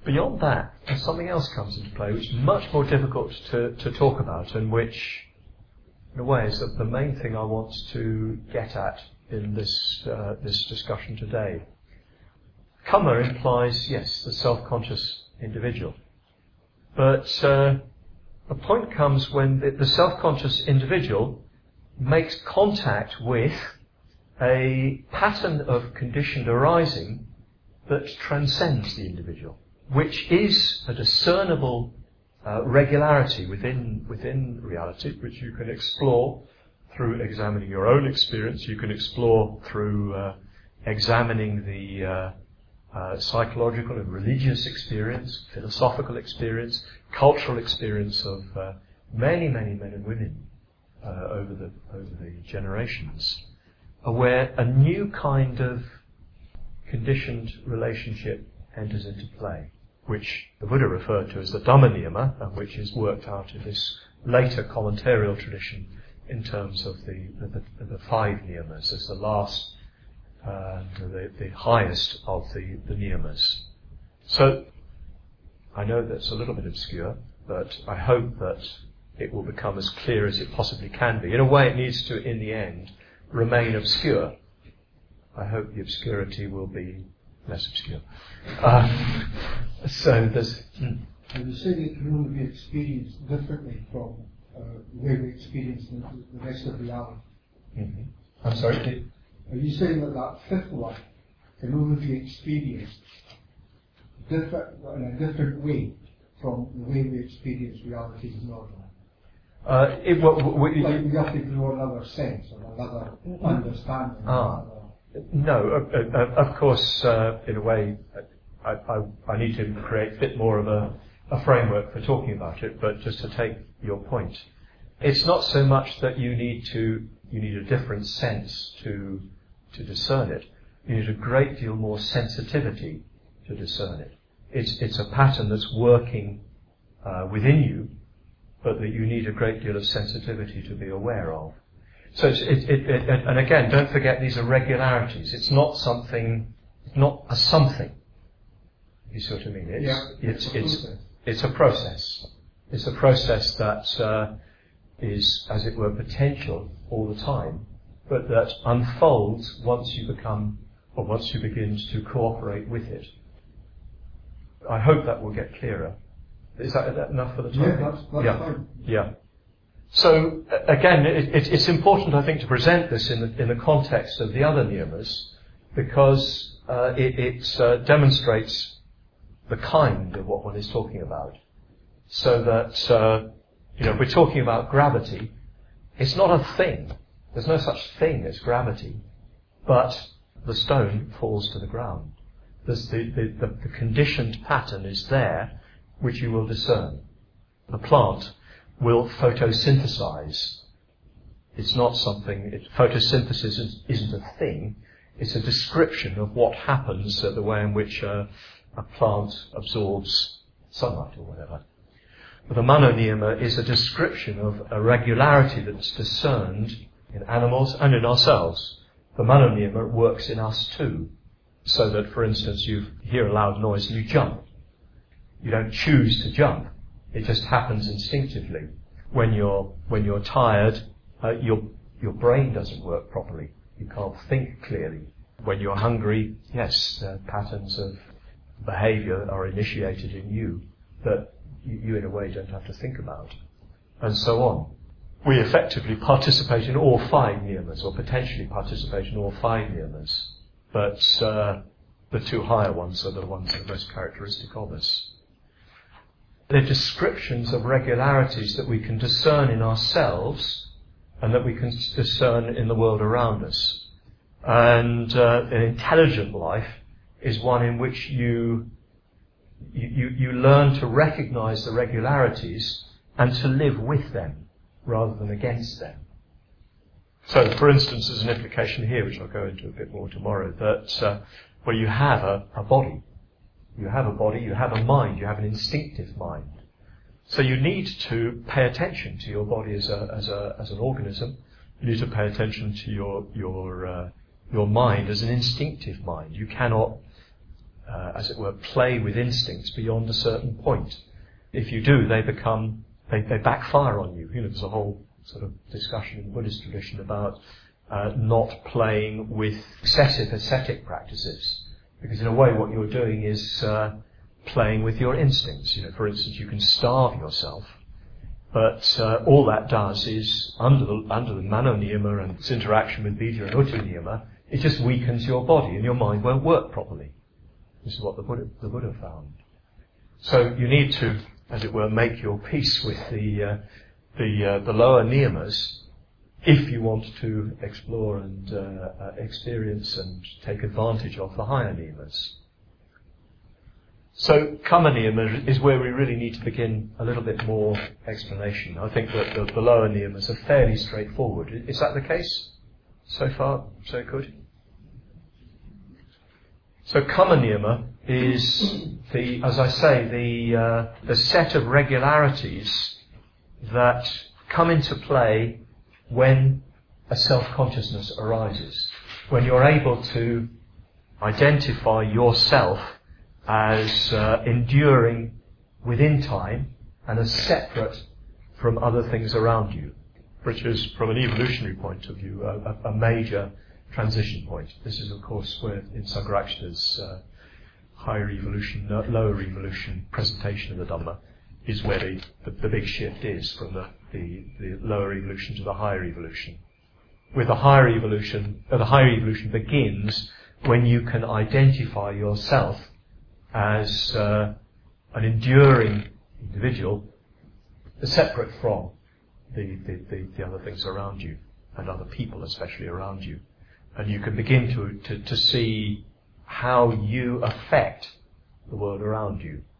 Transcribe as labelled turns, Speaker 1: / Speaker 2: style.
Speaker 1: Beyond that, something else comes into play, which is much more difficult to talk about, and which, in a way, is the main thing I want to get at in this discussion today. Karma implies, yes, the self-conscious individual. But a point comes when the self-conscious individual makes contact with a pattern of conditioned arising that transcends the individual, which is a discernible regularity within reality, which you can explore through examining your own experience. You can explore through examining the psychological and religious experience, philosophical experience, cultural experience of many, many men and women over the generations, where a new kind of conditioned relationship enters into play, which the Buddha referred to as the Dhamma Niyama, and which is worked out in this later commentarial tradition in terms of the five niyamas as the last the highest of the niyamas. So, I know that's a little bit obscure, but I hope that it will become as clear as it possibly can be. In a way, it needs to, in the end, remain obscure. I hope the obscurity will be less obscure. So there's...
Speaker 2: And you say that it can only be experienced differently from the way we experience the rest of reality.
Speaker 1: Mm-hmm. I'm sorry?
Speaker 2: Are you saying that fifth one can only be experienced in a different way from the way we experience reality normally? Like we have to grow another sense or another understanding.
Speaker 1: No, of course, in a way, I need to create a bit more of a framework for talking about it, but just to take your point, it's not so much that you need a different sense to discern it. You need a great deal more sensitivity to discern it. It's a pattern that's working within you, but that you need a great deal of sensitivity to be aware of. So and again, don't forget these are regularities. It's not something, not a something. You see what I mean? It's a process. It's a process that is, as it were, potential all the time, but that unfolds once you begin to cooperate with it. I hope that will get clearer. Is that enough for the time?
Speaker 2: Yeah, that's fine.
Speaker 1: Yeah. So again, it's important, I think, to present this in the context of the other niyamas, because it demonstrates the kind of what one is talking about. So that we're talking about gravity. It's not a thing. There's no such thing as gravity, but the stone falls to the ground. The conditioned pattern is there, which you will discern. The plant will photosynthesize. It's not something. Photosynthesis isn't a thing. It's a description of what happens, the way in which a plant absorbs sunlight or whatever. But the Manoniyama is a description of a regularity that's discerned in animals and in ourselves. The Manoniyama works in us too. So that, for instance, you hear a loud noise and you jump. You don't choose to jump. It just happens instinctively. When you're tired, your brain doesn't work properly. You can't think clearly. When you're hungry, yes, patterns of behaviour are initiated in you that you in a way don't have to think about, and so on. We effectively participate in all five niyamas, or potentially participate in all five niyamas, but the two higher ones are the ones that are most characteristic of us. They're descriptions of regularities that we can discern in ourselves and that we can discern in the world around us. And an intelligent life is one in which you learn to recognize the regularities and to live with them rather than against them. So, for instance, there's an implication here, which I'll go into a bit more tomorrow, that where you have a body, you have a mind, you have an instinctive mind. So you need to pay attention to your body as an organism. You need to pay attention to your mind as an instinctive mind. You cannot as it were, play with instincts beyond a certain point. If you do, they backfire on you. There's a whole sort of discussion in the Buddhist tradition about not playing with excessive ascetic practices. Because in a way what you're doing is playing with your instincts. For instance, you can starve yourself, but all that does is, under the Mano Niyama and its interaction with Vidya and Utu Niyama, it just weakens your body and your mind won't work properly. This is what the Buddha found. So you need to, as it were, make your peace with the lower niyamas if you want to explore and experience and take advantage of the higher niyamas. So Kamma Niyama is where we really need to begin a little bit more explanation. I think that the lower niyamas are fairly straightforward. Is that the case? So far, so good? So Kamma Niyama is as I say, the set of regularities that come into play when a self-consciousness arises. When you're able to identify yourself as enduring within time and as separate from other things around you, which is, from an evolutionary point of view, a major transition point. This is, of course, where in Sangharakshita's higher evolution, lower evolution presentation of the Dhamma is where the big shift is from the lower evolution to the higher evolution. With the higher evolution begins when you can identify yourself as an enduring individual, separate from the other things around you and other people especially around you. And you can begin to see how you affect the world around you.